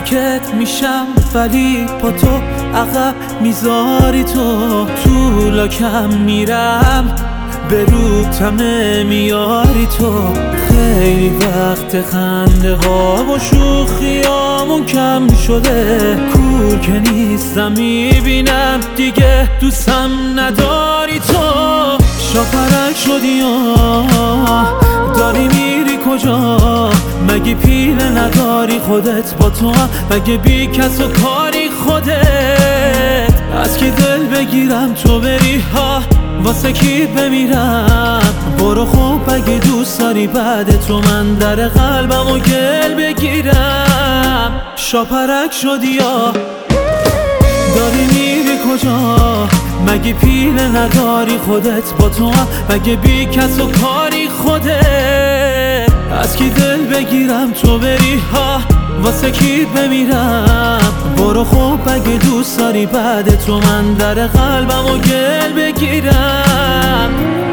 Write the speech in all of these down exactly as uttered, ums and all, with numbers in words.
ساکت میشم ولی با تو عقب میذاری، تو تو لاکم میرم به روتم نمیاری. تو خیلی وقت خنده ها و شوخیامون کم شده، کور که نیستم میبینم دیگه دوستم نداری. تو شاپرک شدی آه، داری میری کجا؟ مگه پیله نداری خودت با تو هم؟ مگه بی کس و کاری خودت؟ از کی دل بگیرم تو بری ها، واسه کی بمیرم؟ برو خوب اگه دوست داری بعد تو من در قلبم و گل بگیرم. شاپرک شدی یا داری میری کجا؟ مگه پیله نداری خودت با تو هم؟ مگه بی کس و کاری خودت؟ از کی دل بگیرم تو بری ها، واسه کی بمیرم؟ برو خوب اگه دوست داری بعد تو من در قلبم و گل بگیرم.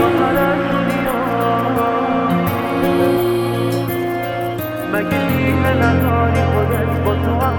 مگه پیله نداری خودت با تو هم؟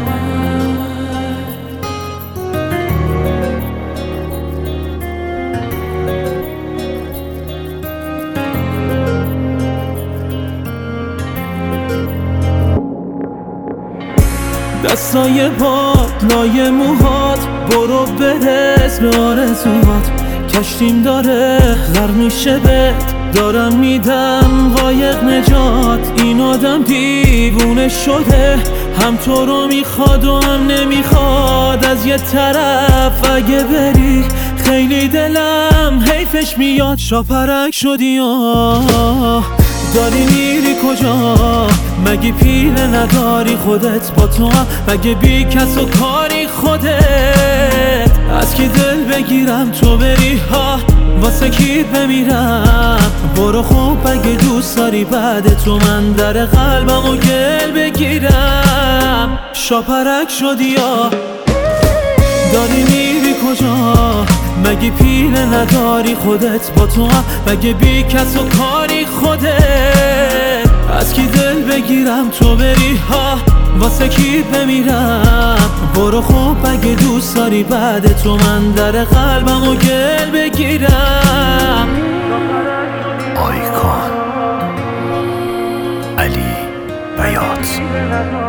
دستای باد لای موهات، برو برس به آرزوات. کشتیم داره غرق میشه بهت، دارم میدم قایق نجات. این آدم دیوونه شده، هم تو رو میخواد و هم نمیخواد. از یه طرف اگه بری خیلی دلم حیفش میاد. شاپرک شدی آه، داری میری کجا؟ مگه پیله نداری خودت با تو هم؟ مگه بی کس و کاری خودت؟ از کی دل بگیرم تو بری ها، واسه کی بمیرم؟ برو خوب اگه دوست داری بعد تو من در قلبم و گل بگیرم. شاپرک شدی یا داری میری کجا؟ مگه پیله نداری خودت با تو هم؟ مگه بی کس و کاری خودت؟ از کی دل بگیرم تو بری ها، واسه کی بمیرم؟ برو خوب اگه دوست داری بعد تو من در قلبم و گل بگیرم. آیکان علی بیات.